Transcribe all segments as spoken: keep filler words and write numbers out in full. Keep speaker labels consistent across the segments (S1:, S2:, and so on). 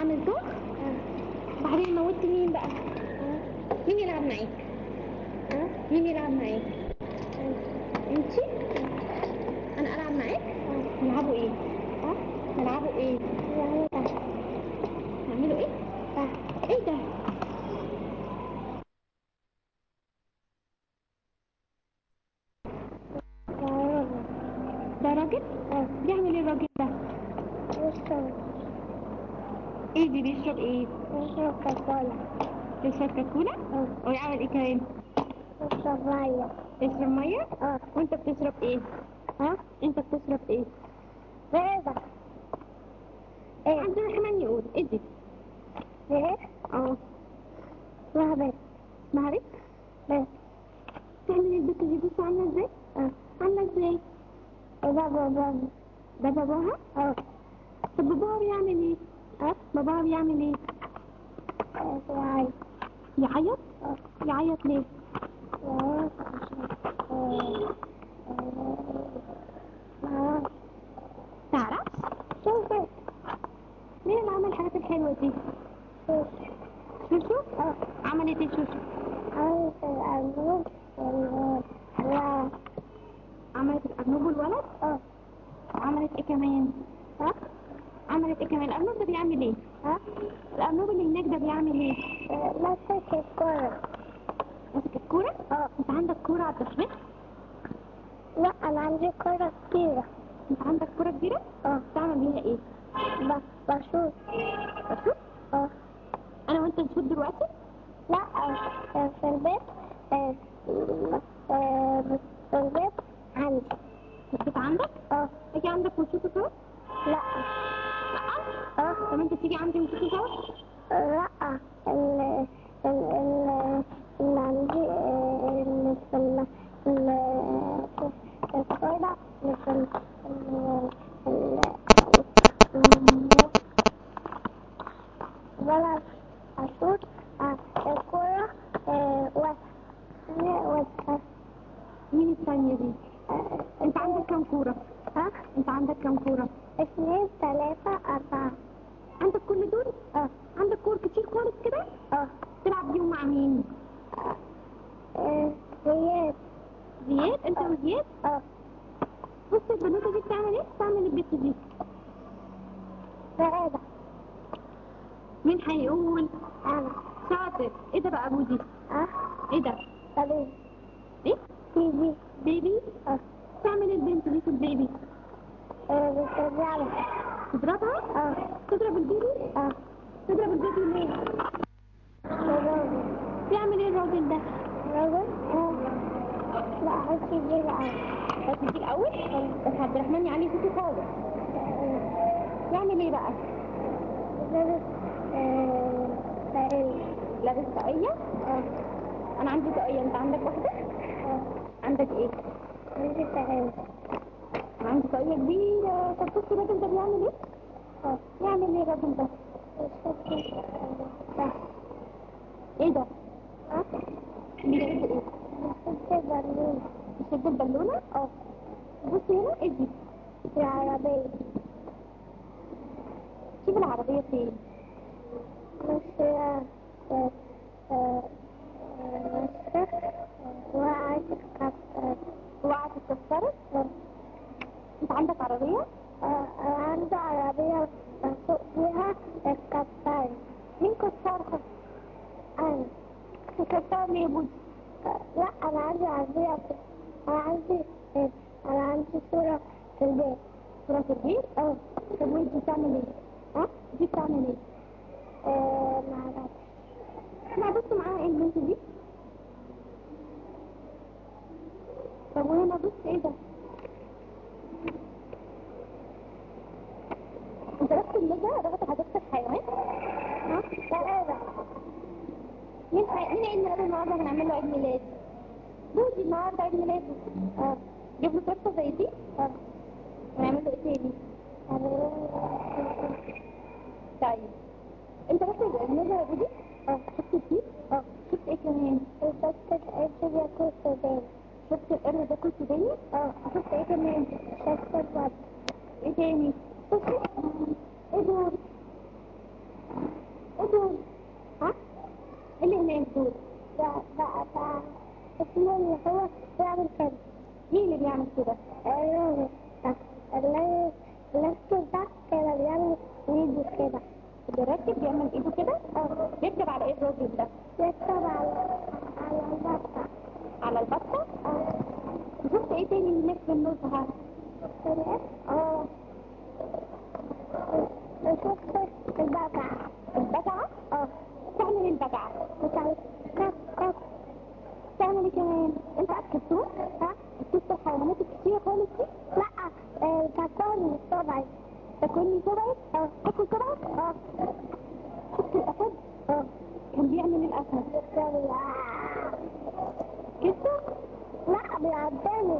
S1: اعمل طوق. بعدين موتت مين بقى؟ مين يلعب معاك؟ مين يلعب معاك؟ انتي؟ انا العب معاك؟ نلعبوا ايه؟ نلعبوا ايه؟ نعملوا ايه؟ ايه ده؟ ده راجل؟ بيعمل ايه الراجل ده؟ بيشرب. ايه دي بيشرب ايه؟ بيشرب كاكولا. بيشرب كاكولا؟ اه. ويعمل ايه كمان؟ بيشرب مية. بيشرب مية؟ اه. وانت بتشرب ايه؟ ها؟ انت بتشرب ايه؟ بيضة. ايه؟ عبد الرحمن يقول ادي. ايه؟ اه. اسمها بيت. اسمها بيت؟ بيت. تعمل البيت دي بص عاملة ازاي؟ اه. عاملة ازاي؟ ده باباها. ده باباها؟ اه. طب باباها بيعمل ايه؟ اه؟ باباها بيعمل ايه؟ يعيط. يعيط؟ اه. يعيط ليه؟ يعيط عشان تعرف؟ شوفي. مين اللي عمل الحاجات الحلوة دي؟ شوشو. شوشو؟ اه. عملت ايه شوشو؟ عملت الأرنوب والولد. عملت الأرنوب والولد؟ اه. عملت ايه كمان؟ ها؟ عملت ايه كمان؟ الأرنوب ده بيعمل ايه؟ ها؟ الأرنوب اللي هناك ده بيعمل ايه؟ ماسك الكورة. ماسك الكورة؟ اه. انت عندك كورة عبد الرحمن؟ لا انا عندي كورة كبيرة. انت عندك كورة كبيرة؟ اه. بتعمل بيها ايه؟ ب- بشوط. بشوط؟ اه. انا وانت نشوط دلوقتي؟ لا آه، في البيت. آه، آه، في البيت عندي. في البيت عندك؟ اه. اجي عندك ونشوطه سوا؟ لا. لا؟ اه. طب انت تيجي عندي ونشوطه سوا؟ لا. ال ال ال اللي عندي اللي في ال ال الكورة اللي في ال ال ولا أشوط الكورة واسعة. مين الثانية دي؟ انت عندك كم كورة؟ ها؟ انت عندك كم كورة؟ اثنين ثلاثة أربعة. عندك كل دول؟ اه. عندك كور كتير خالص كده؟ اه. تلعب بيهم مع مين؟ اه. زياد. زياد؟ انت اه. وزياد؟ اه. بص البنوتة دي بتعمل ايه؟ بتعمل البت دي سعادة. مين هيقول؟ انا. شاطر. ايه ده بقى بودي؟ اه. ايه ده؟ بيبي. ايه؟ بيبي. بيبي؟ اه. تعمل البنت دي في البيبي؟ اه بتضربها. تضربها؟ اه. تضرب البيبي؟ اه. تضرب البيبي ليه؟ الراجل. بيعمل ايه الراجل ده؟ الراجل؟ اه. لا عايز يجي الاول. عايز يجي الاول؟ اه. بس عبد الرحمن يعني صوته خالص. اه. يعمل ايه بقى؟ لابس آه طاقية. لابس طاقية؟ اه. انا عندي طاقية، انت عندك واحدة؟ اه. عندك ايه؟ عندي طاقية. عندي طاقية كبيرة. طب بص الراجل ده بيعمل ايه؟ اه. يعمل ايه الراجل ده؟ بيشد. ايه ده؟ ها؟ بيشد ايه؟ بيشد البالونة. بيشد البالونة؟ اه. بص هنا ايه دي؟ دي عربية. شوف العربية فين؟ ماشية ماشية وقعت اتكسرت. وقعت اتكسرت؟ انت عندك عربية؟ اه انا عندي عربية بسوق فيها اتكسرت. مين كسرها؟ انا. كسرها ليه يا بودي؟ لا انا عندي عربية. انا عندي انا عندي صورة في البيت. صورة في البيت؟ اه. طب وانت بتعمل ايه؟ ها؟ دي بتعمل ايه؟ ايه معرفش. لا بص معاها ايه البنت دي؟ طب وهنا بص ايه ده؟ انت رحت اللجة؟ رحت حديقة الحيوان؟ ها؟ لا. مين حي... مين عيد ميلاده النهارده؟ هنعمل له عيد ميلاد. بودي النهارده عيد ميلاده. اه. جيب له تورته زي دي؟ اه. هنعمل له ايه تاني؟ طيب انت رحت اللجة يا بودي؟ اه. شفت فيه؟ اه. شفت ايه كمان؟ شفت القرد بياكل سوداني. شفت القرد بياكل سوداني؟ اه. شفت ايه كمان؟ شفت البط. ايه تاني؟ شفت ايه دول؟ دول. ها؟ اللي هناك دول. ده ده ده اسمه اللي هو بيعمل كده. مين اللي بيعمل كده؟ الراجل ده اللي الراجل ده كده بيعمل ايده كده. الراجل بيعمل ايده كده؟ اه. بيكتب على ايه الراجل ده؟ بيكتب على على البطة. على البطة؟ اه. شفت ايه تاني هناك في النص ها؟ شفت ايه؟ اه. شفت البقعة. البقعة؟ اه. تعمل ايه البقعة؟ بتعمل كف كف. تعمل ايه كمان؟ انت اكلتوه؟ ها؟ شفت الحيوانات الكتيرة خالص دي؟ لا. آه تاكلني طبعا. تاكلني طبعا؟ اه. تاكل طبعا؟ اه. شفت الاسد؟ اه. كان بيعمل ايه الاسد؟ كده. كده؟ لا بيعداني.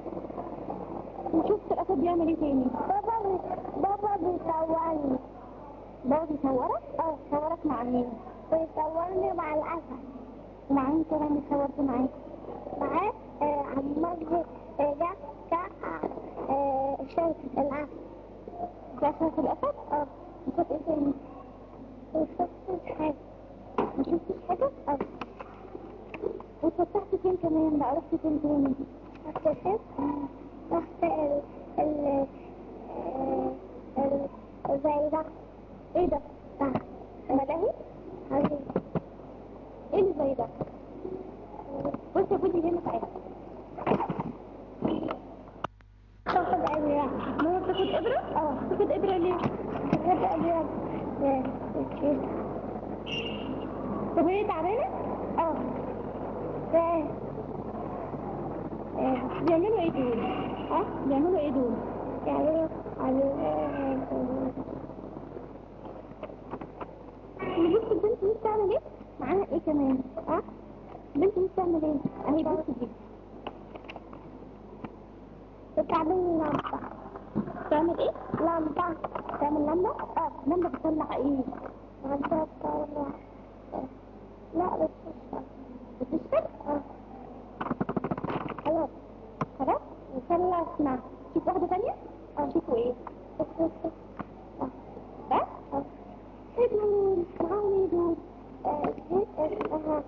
S1: وشفت الاسد بيعمل ايه تاني؟ بابا بي... بابا بيصورني. بابا بيصورك؟ اه. صورك مع مين؟ بيصورني مع الاسد. ومع مين كمان اتصورت معاه؟ معاه آه عم مجدي آه ده ده آه شايف الاسد. ده شايف الاسد؟ اه. وشفت ايه تاني؟ وشفتش حاجة. مشفتش حاجة؟ اه. واتفتحت فين كمان بقى؟ رحت فين تاني؟ رحت فين؟ رحت ال ال ال زي ده. ايه ده؟ ده ملاهي؟ ايه اللي زي ده؟ بص يا بودي هنا تعالى. تاخد ابرة. ماما بتاخد ابرة؟ اه. بتاخد ابرة ليه؟ بتاخد ابرة كده. طب هي تعبانة؟ اه. ايه؟ بيعملوا ايه دول؟ ها؟ بيعملوا ايه دول؟ بيعملوا عملوا بص البنت دي بتعمل ايه؟ معاها ايه كمان؟ ها؟ البنت دي بتعمل ايه؟ اهي بص دي بتعمل لمبة. بتعمل ايه؟ لمبة. بتعمل لمبة؟ اه. لمبة بتطلع ايه؟ لمبة بتطلع لا بتشتغل. بتشتغل؟ اه. خلاص. خلاص؟ وخلصنا. شوف واحدة تانية؟ اه. شوفوا ايه؟ اه. ده؟ اه. ايه دول؟ معاهم ايه دول؟ اه. دي اسمها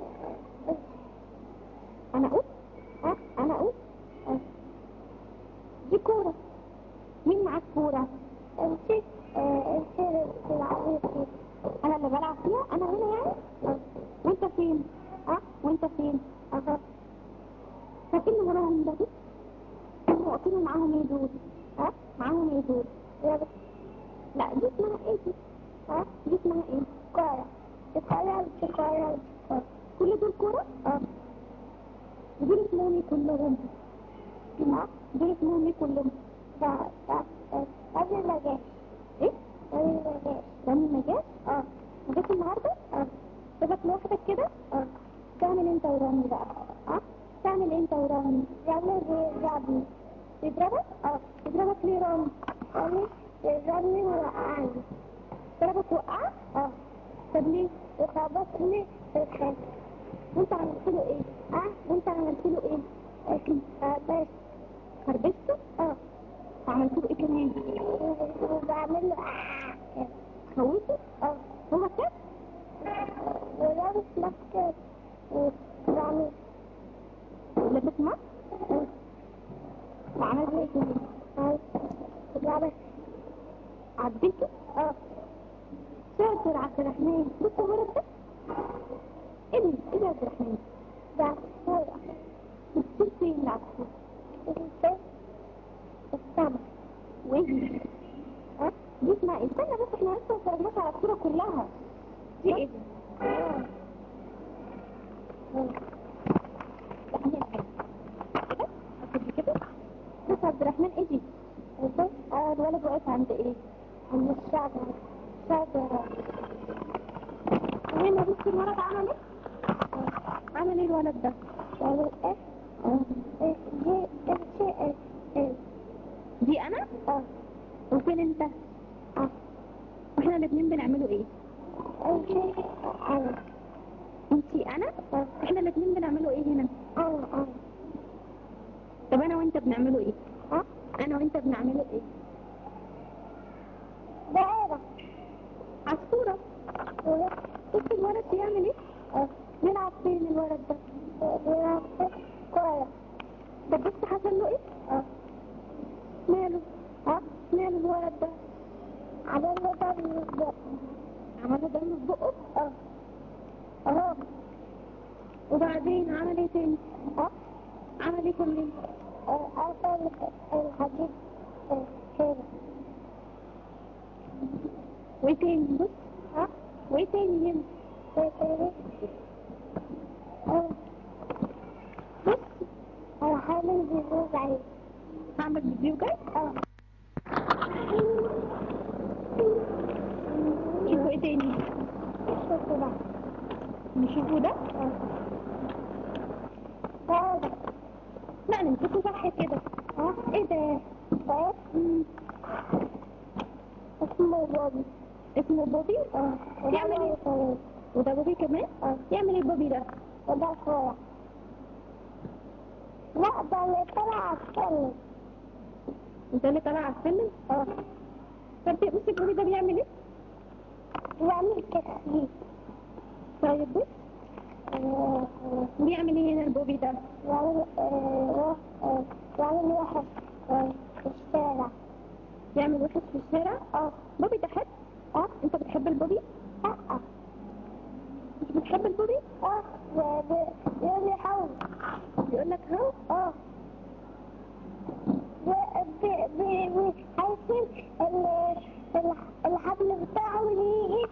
S1: انا اقول؟ ها؟ انا اقول؟ اه. دي كورة. مين معاك كورة؟ انت اه انت اللي بتلعبي فيها. انا اللي بلعب فيها؟ انا هنا يعني؟ اه. وانت فين؟ ها؟ وانت فين؟ اها. فاكرني وراهم ده؟ هم واقفين معاهم ايه دول؟ ها؟ معاهم ايه دول؟ لا دي اسمها ايه دي؟ ها؟ دي اسمها ايه؟ كورة. كورة كورة كورة. كل دول كورة؟ اه. دول اسمهم ايه كلهم؟ ها؟ دول اسمهم ايه كلهم؟ ده ده رامي النجاش. ايه؟ رامي النجاش. رامي النجاش؟ اه. نجاش النهارده؟ اه. سيبك لوحدك كده؟ اه. تعمل انت ورامي بقى؟ ها؟ تعمل انت ورامي؟ رامي بيضربني. بيضربك؟ اه. بيضربك ليه رامي؟ رامي بيضربني ووقعني. ضربك وقعك؟ اه. طب ليه؟ وخبطني في الحاجة. وانت عملت له ايه؟ اه. وانت عملت له ايه؟ اكل خربشت. خربشته؟ اه. وعملت له ايه كمان؟ وبعمل له اه كده. خوفه؟ اه. هو كده؟ ولابس ماسك وبعمل لابس ماسك؟ اه. وعمل له ايه كمان؟ اه. وبعمل عديته؟ اه. شاطر عبد الرحمن. بص الولد ده؟ ايه ده؟ ايه ده يا عبد الرحمن؟ ده عصفورة. بتصير فين العصفورة؟ بتصير في السما. وايه؟ ها؟ دي اسمها ايه؟ استنى بس احنا لسه مفرجناش على الصورة كلها. دي ايه دي؟ اه. اه. لا هي كده. كده؟ اكتب كده؟ بص يا عبد الرحمن ايه دي؟ ايه؟ اه الولد واقف عند ايه؟ عند الشجرة. شجرة. هنا بص الولد عمل ايه؟ عمل ايه الولد ده؟ عمل ايه؟ اه. ايه دي ايه ايه دي انا؟ اه. وفين انت؟ اه. واحنا الاتنين بنعمله ايه؟ انتي انا. انتي انا؟ اه. احنا الاتنين بنعمله ايه هنا؟ اه اه. طب انا وانت بنعمله ايه؟ اه. انا وانت بنعمله ايه؟ دائرة. عصفورة. عمل دم في بقه. عمل دم في بقه؟ اه اهو. وبعدين عمل ايه تاني؟ اه عمل ايه كمان؟ قفل الحديد كده. وايه تاني؟ بص. ها؟ وايه تاني هنا؟ وايه تاني؟ اه بص انا هعمل فيديو جاي. هعمل فيديو جاي؟ اه. شوفوا ايه تاني؟ شوفوا ده. نشوفوا ده؟ اه ده ده. لا نمسكه صح كده. اه ايه ده؟ ده اسمه بوبي. اسمه بوبي؟ اه. يعمل ايه؟ وده بوبي كمان؟ اه. يعمل ايه بوبي ده؟ وده الكورة. لا ده اللي طلع على السلم. ده اللي طلع على السلم؟ اه. طب بص البوبي ده بيعمل ايه؟ بيعمل تكسير. طيب بص. بيعمل ايه هنا البوبي ده؟ بيعمل ايه؟ بيعمل وحش في الشارع. بيعمل وحش في الشارع؟ اه. بوبي ده حلو؟ اه. انت بتحب البوبي؟ لا. مش بتحب البوبي؟ اه. بيقول لي هو. بيقول لك هو؟ اه. هيسيب الحبل بتاعه يجي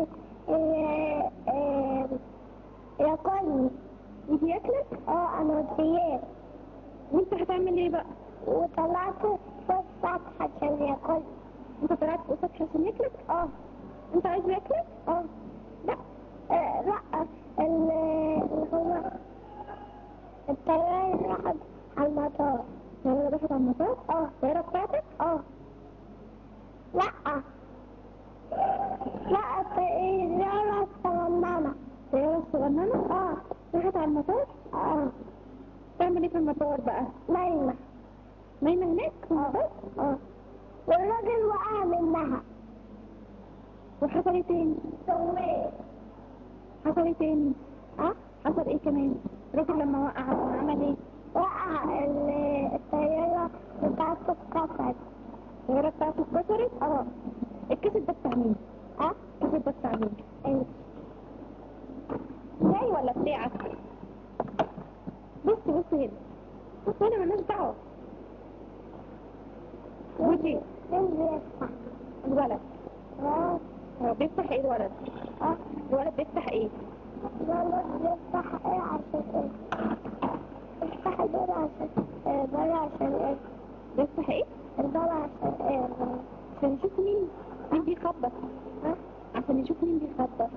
S1: ياكلني. يجي ياكلك؟ اه انا ودياه. وانت هتعمل ايه بقى؟ وطلعت فوق السطح عشان ياكلني. انت طلعت فوق السطح عشان ياكلك؟ اه. انت عايز ياكلك؟ اه. لا آه لا اللي هو الطيارة راحت على المطار. الطيارة راحت على المطار؟ اه. الطيارة بتاعتك؟ اه. لا لا الطيارة الصغننة. الطيارة الصغننة؟ اه. راحت على المطار؟ اه. تعمل ايه في المطار بقى؟ نايمة. نايمة هناك في المطار؟ اه. والراجل وقع منها. وحصل ايه تاني؟ سويه. حصل ايه تاني؟ اه. حصل ايه كمان؟ الراجل لما وقع عمل ايه؟ وقع الطيارة بتاعته اتكسرت. الطيارة بتاعته اتكسرت؟ اه. الكسر ده بتاع مين؟ اه. الكسر ده بتاع مين؟ انت. بتاعي ولا بتاعك؟ بص بص هنا. بص هنا مالناش دعوة. بصي. بيفتح. الولد. اه. هو بيفتح ايه الولد؟ اه. الولد بيفتح ايه؟ الولد بيفتح ايه عشان ايه؟ بيفتح الباب عشان ايه؟ الباب عشان ايه؟ بيفتح ايه؟ الباب عشان ايه؟ عشان يشوف مين مين بيخبط. ها؟ عشان يشوف مين بيخبط.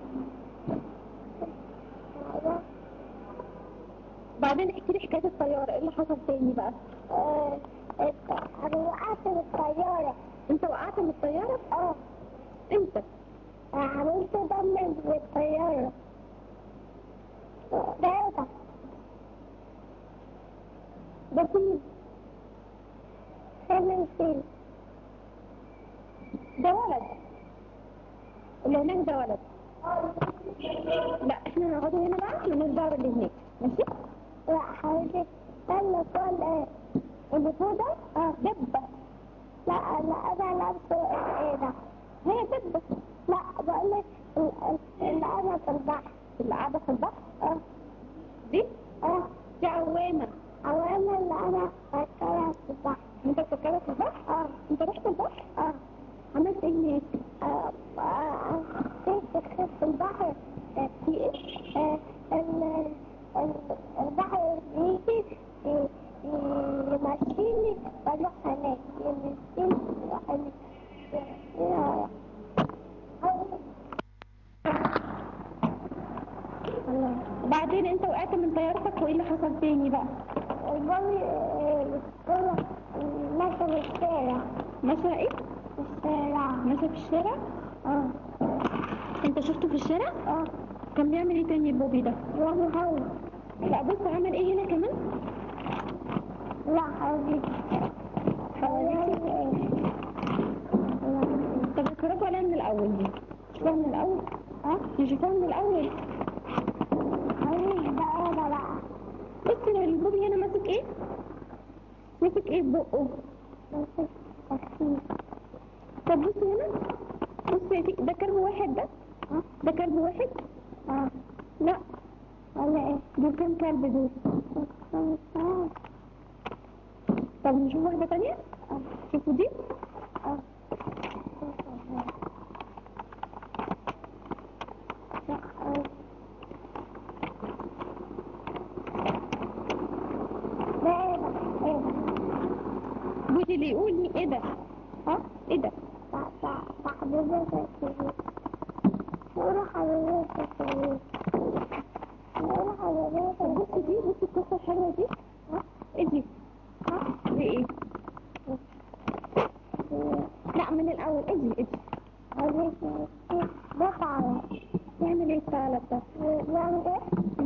S1: بعدين احكي لي حكاية الطيارة، ايه اللي حصل تاني بقى؟ اه انا وقعت من الطيارة. انت وقعت من الطيارة؟ اه. امتى؟ عملت دم من الطيارة. ده ده ده فين؟ فين فين؟ ده ولد. اللي هناك ده ولد. لا احنا نقعدوا هنا بقى مالناش دعوة باللي هناك، ماشي؟ لا حبيبتي استنى فوق ايه؟ اللي فوق ده؟ اه دبة. لا لا انا لابسه ايه ده؟ هي دبة. لا بقولك اللي انا في البحر. اللي قاعدة في البحر؟ اه. دي؟ اه. دي عوامة. عوامة اللي انا فكرها في البحر. انت فكرها في البحر؟ اه. انت رحت البحر؟ اه. عملت ايه هناك؟ اه اه في في البحر في ايه؟ البحر بيجي يمشيني بروح هناك. يمشيني بروح هناك. وبعدين انت وقعت من طيارتك وايه اللي حصل تاني بقى؟ البابي الكرة ماشية في الشارع. ماشية ايه؟ في الشارع. ماشية في الشارع؟ اه. انت شفته في الشارع؟ اه. كان بيعمل ايه تاني البوبي ده؟ بيعمل هوا. لا بص عمل ايه هنا كمان؟ لا حبيبي. حبيبي. طب اتفرجوا عليها من الاول دي. شوفها من الاول. اه نشوفها من الاول. حبيبي ده انا بقى. بص البوبي هنا ماسك ايه؟ ماسك ايه ببقه؟ ماسك تكسير. طب بص هنا، بص يا سيدي، ده كلب واحد ده؟ اه ده كلب واحد؟ اه لا ولا ايه؟ دول كام كلب دول؟ اه طب نشوف واحدة تانية؟ اه شوفوا دي؟ اه لا اه ده ايه ده؟ ايه ده؟ بودي اللي يقول لي ايه ده؟ ها؟ ايه ده؟ حبيبتك قولوا حبيبتك قولوا حبيبتك. بصي دي، بصي القصة الحلوة دي. ها؟ ايه دي؟ ها؟ دي ايه؟ لا من الأول اجي اجي. ده ثعلب. يعمل ايه الثعلب ده؟ يعمل ايه؟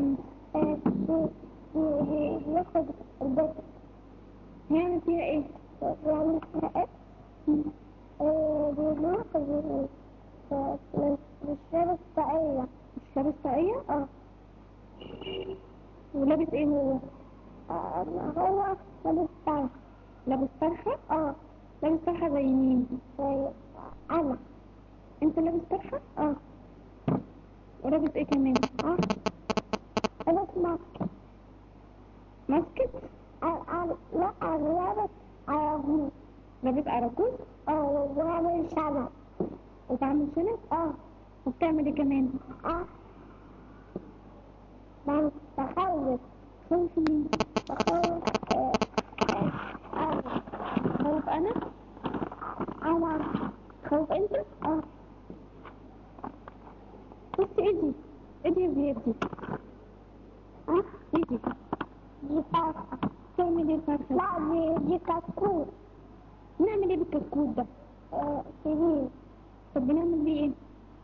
S1: بياخد البيت. يعمل فيها ايه؟ يعمل فيها ايه؟ بيروح بالشارع الساقية. الشارع الساقية؟ اه ولابس ايه هو؟ آه هو لابس فرخة. لابس فرخة؟ اه لابس فرخة زي مين؟ زي أنا. انت لابس فرخة؟ اه ولابس ايه كمان؟ اه لابس ماسك. ماسكت؟ اه اه لا لابس عراجوز. لابس عراجوز؟ اه وعامل شنب. وبعمل شنب؟ اه وبتعمل ايه كمان؟ اه بعمل بخوف. خوف مين؟ بخوف اه اه خوف انا؟ انا خوف انت؟ اه بص ايدي ايدي بيدي. اه ايدي دي فرخة. تعمل ايه فرخة؟ لا دي دي كتكوت. نعمل ايه بالكتكوت ده؟ اه سرير. طب بنعمل بيه ايه؟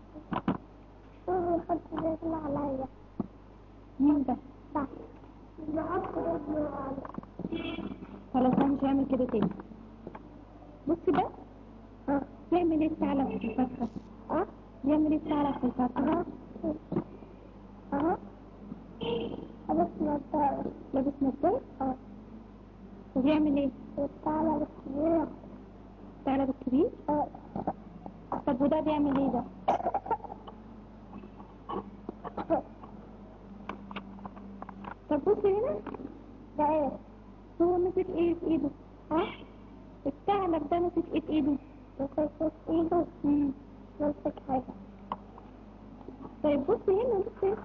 S1: يحط رجله عليا. مين ده؟ ده بحط رجله عليا. خلاص انا مش هعمل كده تاني. بص ده اه يعمل ايه الثعلب في الفرخة؟ اه يعمل ايه الثعلب في الفرخة؟ اه اه لابس نضارة. لابس نضارة؟ اه وبيعمل ايه؟ الثعلب الكبير. الثعلب الكبير؟ اه طب وده بيعمل ايه ده؟ طب بص هنا ده ايه؟ هو ماسك ايه في ايده؟ ها؟ الثعلب ده ماسك ايه في ايده؟ ماسك في ايده؟ امم ماسك حاجة. طيب بص هنا، بص هنا،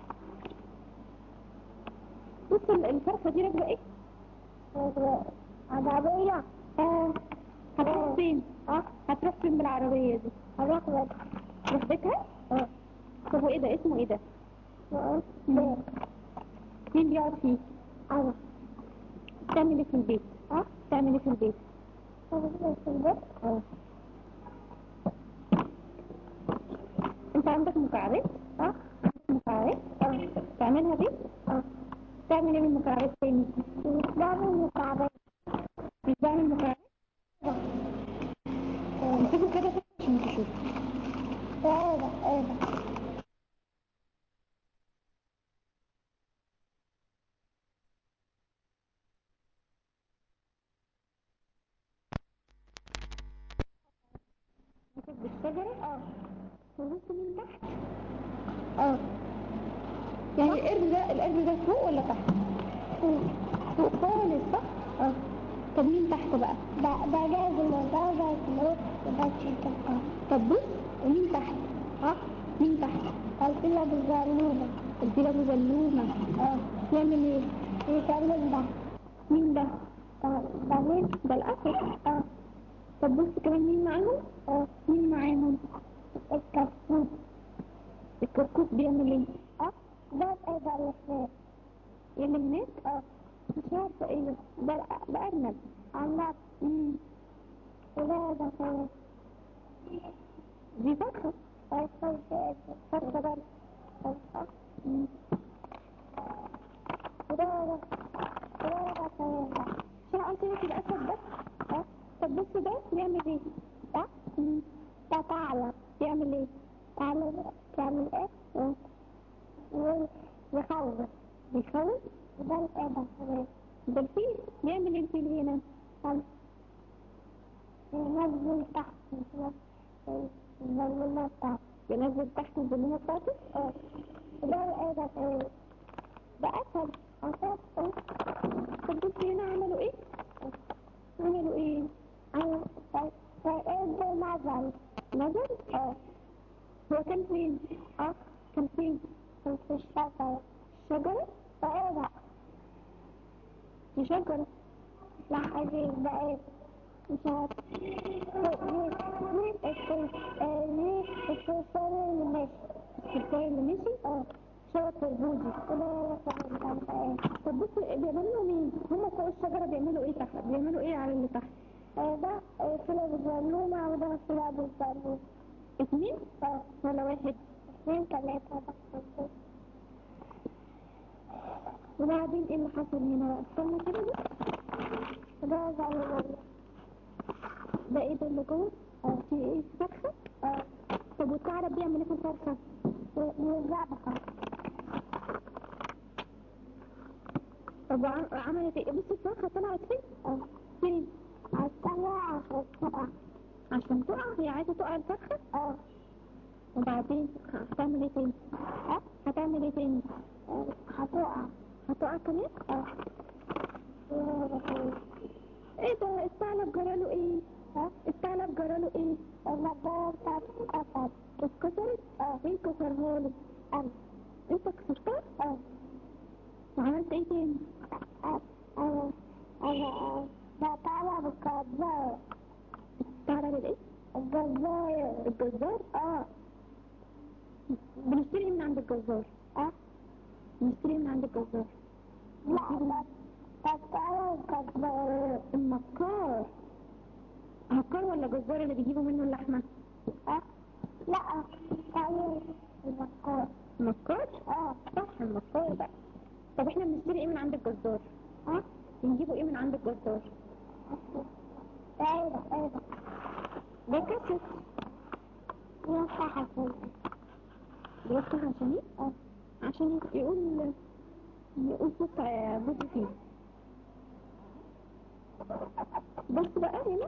S1: بص الفرخة دي راكبة ايه؟ راكبة عربية. اه هتروح فين؟ اه هتروح فين بالعربية دي؟ هروح بيتها. تروح بيتها؟ اه طب وايه ده؟ اسمه ايه ده؟ اه بيت. مين بيقعد فيه؟ انا. بتعمل ايه في البيت؟ اه بتعمل ايه في البيت؟ بعمل ايه في البيت؟ اه انت عندك مكعبات؟ اه عندك مكعبات؟ اه تعملها بيه؟ اه تعمل ايه بالمكعبات تاني؟ مش بعمل مكعبات. مش بعمل مكعبات؟ اه امسكوا كده عشان تشوف. ايه ده؟ ايه ده؟ مسك بالشجرة؟ اه وبص من تحت؟ اه يعني القرد ده، القرد ده فوق ولا تحت؟ فوق. فوق خالص صح؟ اه طب مين تحت بقى؟ ده ده لازم ده ده فلوس وده شيكا. اه طب بص ومين تحت؟ اه مين تحت؟ الفيل ابو زلومة. الفيل ابو زلومة. اه يعمل ايه؟ يكلم ده. مين ده؟ ده ده مين؟ ده الاسد. اه طب بص كمان مين معاهم؟ اه مين معاهم؟ الكتكوت. الكتكوت بيعمل ايه؟ اه ده ايه ده اللي هناك؟ ايه اللي هناك؟ اه مش عارفة ايه ده. ده ده ارنب. ارنب. امم وده ده كمان. دي فرخة. فرخة فرخة برضه. فرخة. امم وده ده وده ده كمان. مش انا قلت لك الاسد ده؟ اه طب بص ده بيعمل ايه؟ ده امم ده ثعلب. بيعمل ايه؟ ثعلب بيعمل ايه؟ اه يخوف. بيخوف؟ وده الايه ده كمان. ده الفيل. بيعمل ايه الفيل هنا؟ ينزل تحت البالونة بتاعته. ينزل تحت البالونة بتاعته؟ اه. ده ايه ده ايه؟ ده أسد. أسد اه. طب بصي هنا عملوا ايه؟ عملوا ايه؟ عملوا ايه؟ نزل. نزل؟ اه. هو كان فين؟ اه كان فين؟ كان في الشجرة. الشجرة؟ ده ايه ده؟ دي شجرة. لا عزيز ده ايه؟ مش عارف. ليه ليه ليه الصرصار اللي ماشي؟ الصرصار اللي ماشي؟ اه شجرة البوزي. كده مش عارفة ايه. طب بصي بيعملوا مين؟ هما فوق الشجرة بيعملوا ايه تحت؟ بيعملوا ايه على اللي تحت؟ ده طلع بالزلومة وده طلع بالزلومة. اتنين؟ اه ولا واحد؟ اتنين تلاتة بس. وبعدين ايه اللي حصل هنا بقى؟ استنى كده ده ده زلومة. ده ايه ده اللي جوه؟ اه في ايه؟ فرخة؟ اه. طب والثعلب بيعمل ايه في الفرخة؟ بيذبحها. طب عملت ايه؟ بصي الفرخة طلعت فين؟ اه فين؟ عالطلع عشان تقع. عشان تقع؟ هي عايزة تقع الفرخة؟ اه. وبعدين هتعمل ايه تاني؟ اه هتعمل ايه تاني؟ اه هتقع. هتقع كمان؟ اه. ايه ده الثعلب جراله ايه؟ ها الثعلب جراله ايه؟ النضارة بتاعته اتكسرت. اتكسرت؟ اه. مين كسرهاله؟ انا. انت كسرتها؟ اه. وعملت ايه تاني؟ اه انا انا ده ثعلب الجزار. الثعلب الايه؟ الجزار. الجزار؟ اه. بنشتري من عند الجزار. اه بنشتري من عند الجزار. لا ده ده الثعلب الجزار. المكار. مكار ولا جزار اللي بيجيبوا منه اللحمة؟ اه لا تعالي المكار. المكار؟ اه صح المكار بقى. طب احنا بنشتري ايه من عند الجزار؟ اه بنجيبوا ايه من عند الجزار؟ ايه ده ايه ده؟ ده كاسس. بيفتح عشان بيفتح عشان ايه؟ اه عشان يقول يقول صوت بوزي فيه. بص بقى هنا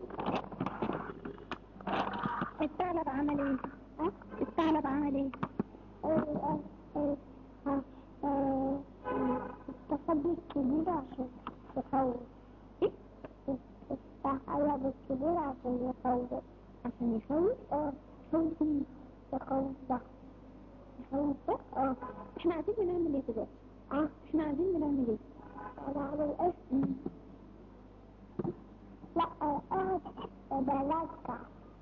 S1: الثعلب عمل ايه؟ ها؟ الثعلب عمل ايه؟ اه اه اه اه التصدي الكبير عشان يخوف. ايه؟ الثعلب الكبير عشان يخوف. عشان يخوف؟ اه يخوف مين؟ يخوف ده. يخوف ده؟ اه. احنا قاعدين بنعمل ايه دلوقتي؟ اه احنا قاعدين بنعمل ايه؟ بنعمل ايه؟ لا اه بلعب.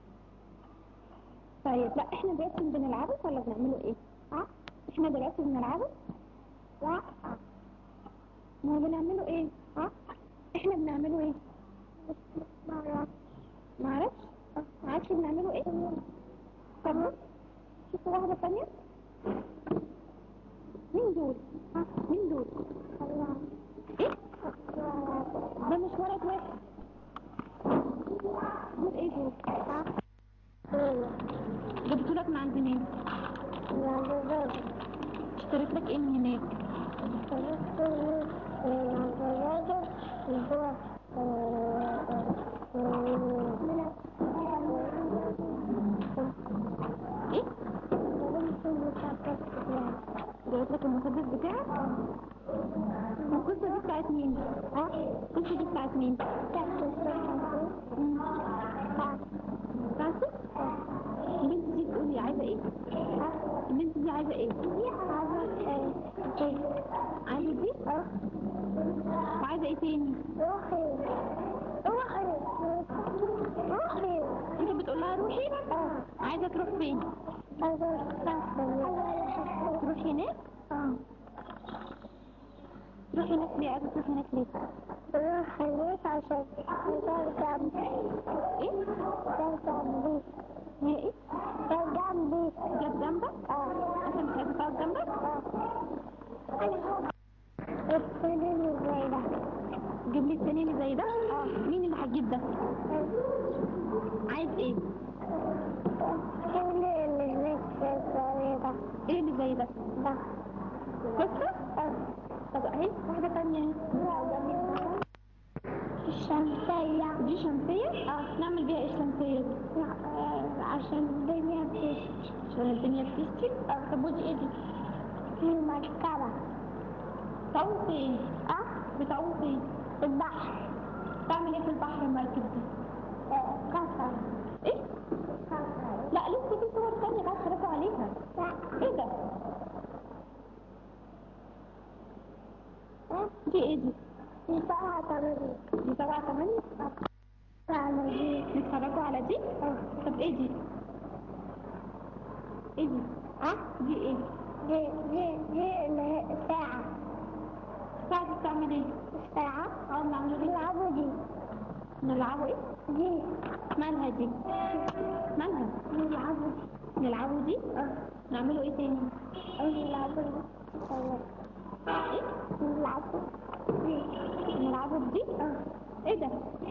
S1: طيب لا احنا دلوقتي بنلعبه ولا بنعمله ايه؟ ها؟ احنا دلوقتي بنلعبه؟ لا ما بنعمله ايه؟ ها؟ احنا بنعمله ايه؟ معرفش. معرفش؟ معرفش بنعمله ايه؟ طب شوف واحدة ثانية. مين دول؟ ها؟ مين دول؟ ايه؟ ده مش ولد واحد. دول ايه دول؟ ها؟ جبتولك من عند مين؟ من عند الراجل. اشتريت لك ايه من هناك؟ اشتريت من عند الراجل اللي هو ايه؟ جايت لك المسدس بتاعك؟ القصة دي بتاعت مين؟ ها؟ القصة دي بتاعت مين؟ بتاعت بتاعتي؟ البنت دي تقولي عايزة ايه؟ البنت دي عايزة ايه؟ عايزة ايه؟ عايزة دي؟ اه. وعايزة ايه تاني؟ روحي روحي روحي. انت بتقول لها روحي؟ اه. عايزة تروح فين؟ عايزة تروح هناك؟ اه. تروح هناك ليه؟ عايزة تروح هناك ليه؟ تروح هناك عشان ترجع بيت. ايه؟ ترجع بيت. هي ايه؟ ترجع بيت. جت جنبك؟ اه. انت مش عايزة تقعد جنبك؟ اه. انا السنين زي ده. جيب لي السنين زي ده؟ اه. مين اللي هتجيب ده؟ اه. عايز ايه؟ اللي اللي زي ده. ايه اللي زي ده؟ ده قصة؟ اه. طب اهي واحدة تانية اهي. الشمسية. دي شمسية؟ اه. نعمل بيها ايش عشان الدنيا بتشتي.
S2: عشان الدنيا بتشتي؟ اه. طب ودي ايه دي؟
S1: في مركبة.
S2: بتعوم فين؟
S1: اه
S2: بتعوم فين؟
S1: في البحر.
S2: تعمل ايه في البحر المركب دي؟
S1: آه، كسر.
S2: ايه؟
S1: كسر.
S2: لا لسه في صور تانية بقى اتفرجوا عليها.
S1: لا.
S2: ايه ده؟
S1: اه
S2: دي ايه دي؟
S1: في سبعة تمانية.
S2: دي سبعة تمانية؟
S1: على دي.
S2: بيتفرجوا على دي؟
S1: اه.
S2: طب ايه دي؟ ايه دي؟
S1: اه
S2: دي ايه؟
S1: دي دي دي اللي هي الساعة.
S2: الساعة دي بتعمل ايه؟
S1: الساعة.
S2: اه بنعملوا ايه؟
S1: بيلعبوا دي.
S2: نلعبوا ايه؟
S1: دي.
S2: مالها دي؟ مالها؟
S1: بيلعبوا دي.
S2: نلعبوا دي؟
S1: اه.
S2: نعملوا ايه تاني؟
S1: أو بيلعبوا دي. طيب.
S2: ايه؟
S1: بيلعبوا دي.
S2: نلعبوا بدي؟
S1: اه.
S2: ايه ده؟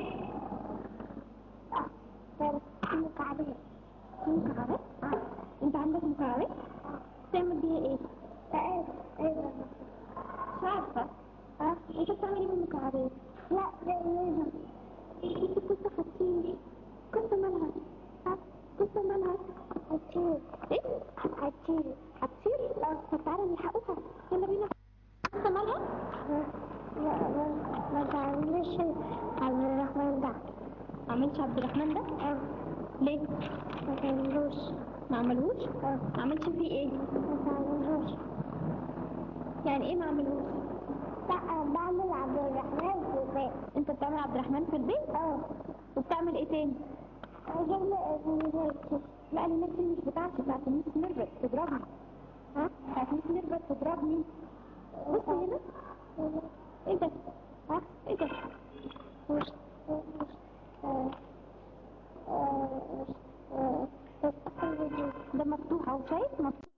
S1: اه. طيب. مكعبات.
S2: في مكعبات؟
S1: اه.
S2: انت عندك مكعبات؟ تعمل بيها ايه؟
S1: تعال. ايوه.
S2: مش عارفة.
S1: اه.
S2: انت بتعمل ايه بالمكعبات؟
S1: لا ده ايوه.
S2: انت كنت خطير. كنت مالها؟
S1: اه.
S2: كنت مالها؟
S1: هتطير.
S2: ايه؟
S1: هتطير.
S2: هتطير؟ لا طب تعالى نلحقوها. يلا بينا. كنت مالها؟
S1: ما ما ما ما تعملش عبد الرحمن ده.
S2: ما عملش عبد الرحمن ده؟
S1: اه.
S2: ليه؟
S1: ما تعملوش.
S2: ما عملوش؟
S1: اه.
S2: ما عملش فيه ايه؟
S1: ما تعملوش.
S2: يعني ايه ما عملوش؟
S1: لا أنا بعمل عبد الرحمن في البيت.
S2: انت بتعمل عبد الرحمن في البيت؟
S1: اه.
S2: وبتعمل ايه تاني؟
S1: اجيب لي ابنتي.
S2: لا الناس دي مش بتاعتي، بتاعت ميس ميرفت تضربني.
S1: ها؟
S2: بتاعت ميس ميرفت تضربني. بص هنا. ايه ده؟
S1: ها؟
S2: ايه ده؟
S1: مش مش اه اه مش اه تستقبل.
S2: ده مفتوح اهو، شايف؟ مفتوح.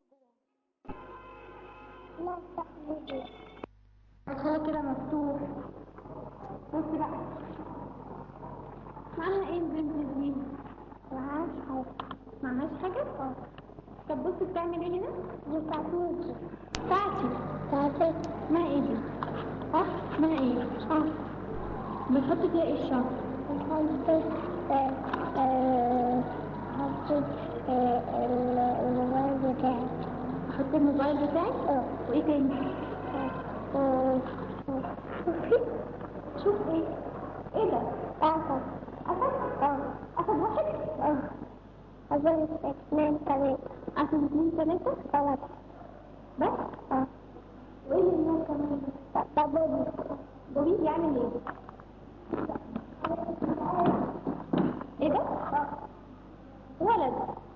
S1: لا تستقبل.
S2: هو كده مفتوح. بص بقى. معناها ايه البنت دي؟
S1: معاش حاجة.
S2: معهاش حاجة؟ اه. طب بص بتعمل ايه هنا؟
S1: دي بتاعتي.
S2: بتاعتي.
S1: بتاعتي.
S2: اسمها ايه دي؟
S1: ها؟
S2: اسمها ايه؟
S1: اه.
S2: بنحط فيها ايه الشعر؟
S1: بتحطي اه اه بتحطي اه الموبايل بتاعي.
S2: احط الموبايل بتاعي؟
S1: اه.
S2: وايه تاني؟
S1: اه. اه.
S2: شوفي. شوف ايه؟ ايه ده؟
S1: أسد.
S2: اسد؟
S1: اه.
S2: اسد واحد؟
S1: اه. أسد اثنين تلاتة.
S2: اسد اتنين تلاتة؟
S1: ثلاثة.
S2: بس؟
S1: اه.
S2: وايه اللي هناك كمان؟
S1: طبعا.
S2: بوليس يعمل ايه؟ ايه ده؟ ولد.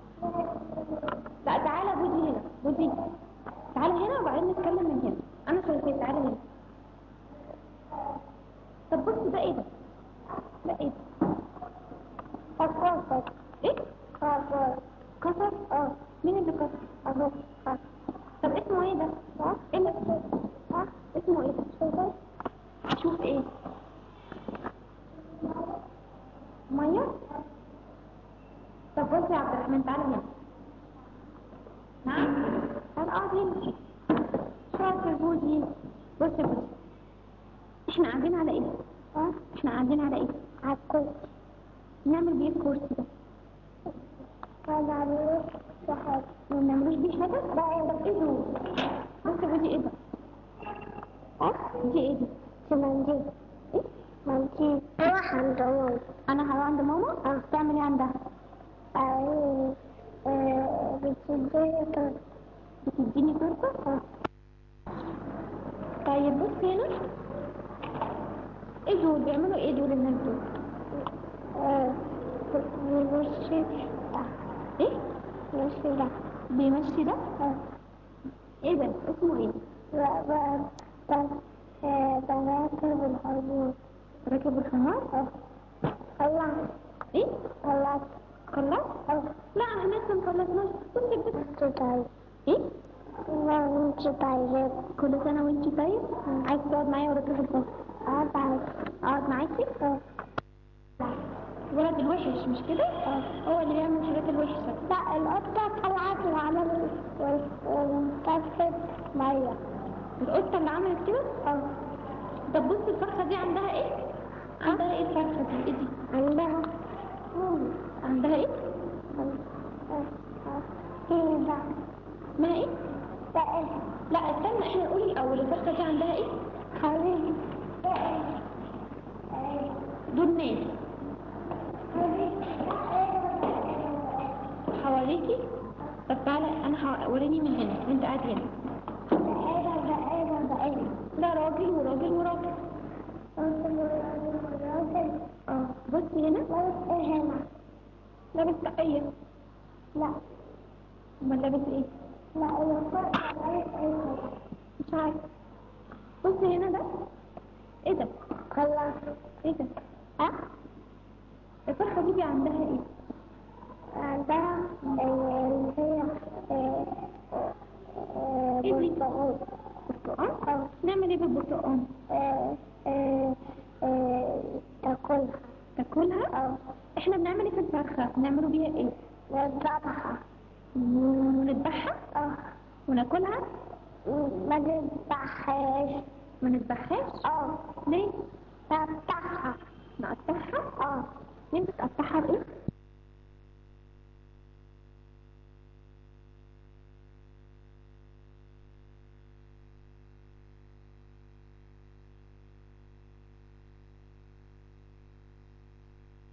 S2: لا تعالى بودي هنا، بودي. تعالى هنا وبعدين نتكلم من هنا. انا شايفاه، تعالى هنا. طب بص ده ايه ده؟ ده ايه ده؟
S1: كفر.
S2: ايه؟
S1: كفر.
S2: كسر؟
S1: اه.
S2: مين اللي كسر؟
S1: أهو. اه.
S2: طب اسمه ايه ده؟
S1: اه.
S2: ايه اللي اسمه؟
S1: اه.
S2: اسمه ايه؟
S1: شوفي.
S2: شوف ايه؟ ميه؟ طب بص يا عبد الرحمن تعالى هنا. نعم؟ تعال اقعد هنا. شاطر بودي. بص يا بودي، احنا قاعدين على ايه؟
S1: اه.
S2: احنا قاعدين على ايه؟
S1: عالكرسي.
S2: نعمل بيه الكرسي ده؟
S1: ما نعملوش بحاجة.
S2: ما بنعملوش بيه حاجه؟
S1: لا ايه
S2: طب ايه دول؟ بص يا بودي ايه ده؟
S1: اه.
S2: دي ايه دي؟
S1: دي منديل.
S2: ايه؟
S1: منديل. روح عند ماما.
S2: انا هروح عند ماما؟
S1: اه.
S2: تعمل ايه عندها؟
S1: اه. اه. بتديني طرف.
S2: بتديني تورته؟
S1: اه.
S2: طيب بص هنا. ايه دول؟ بيعملوا ايه دول الناس دول؟
S1: اه. بيمشي ده.
S2: ايه؟
S1: بيمشي ده.
S2: بيمشي ده؟
S1: اه.
S2: ايه ده؟ اسمه ايه؟
S1: لا بقى. بقى. اه. بناكل بالحضور.
S2: راكب الحمار؟
S1: اه. طلع.
S2: ايه؟
S1: طلع.
S2: خلاص؟
S1: اه.
S2: لا احنا لسه مخلصناش. بص يا بنت.
S1: انت طيب.
S2: ايه؟
S1: لا انت طيب.
S2: كل سنه وانت طيب. عايز تقعد معايا ولا تروح الفصل؟
S1: اه طيب.
S2: اقعد معاكي؟
S1: اه.
S2: الولد الوحش مش كده؟
S1: اه.
S2: هو اللي بيعمل الحاجات الوحشه.
S1: لا القطة طلعت وعملت وانتفت مية.
S2: القطه اللي عملت كده؟
S1: اه.
S2: طب بص الفرخه دي عندها ايه؟ عندها ايه الفرخه دي؟ ايه دي؟
S1: عندها.
S2: عندها ايه؟
S1: ده
S2: اسمها ايه؟
S1: ده ايه؟
S2: لا استنى، احنا نقول الاول الفرخه دي عندها ايه؟
S1: خليجي ده ايه؟ ايه
S2: دول ناس.
S1: خليجي
S2: حواليكي؟ طب تعالى انا وريني من هنا، انت قاعد هنا.
S1: ده ايه ده ايه ده ايه؟
S2: ده راجل وراجل وراجل.
S1: راجل
S2: اه بصي هنا.
S1: لابس ايه هنا؟
S2: لابس طاقية.
S1: لا
S2: امال لابس ايه؟
S1: لا هي فرقة لابس ايه هنا؟
S2: مش عارفة. بصي هنا ده ايه ده؟
S1: خلاص
S2: ايه ده؟
S1: ها؟
S2: الفرخة دي عندها ايه؟
S1: عندها اللي هي
S2: ايه دي؟
S1: برتقال.
S2: برتقال؟
S1: اه
S2: نعمل ايه بالبرتقال؟
S1: آه، آه، آه، تاكلها.
S2: تاكلها؟
S1: اه
S2: احنا بنعمل ايه في الفرخة؟ بنعمله بيها ايه؟
S1: نذبحها.
S2: ونذبحها
S1: اه
S2: وناكلها؟
S1: ما نذبحهاش.
S2: ما نذبحهاش؟
S1: اه
S2: ليه؟
S1: نقطعها.
S2: نقطعها؟
S1: اه
S2: ليه بتقطعها؟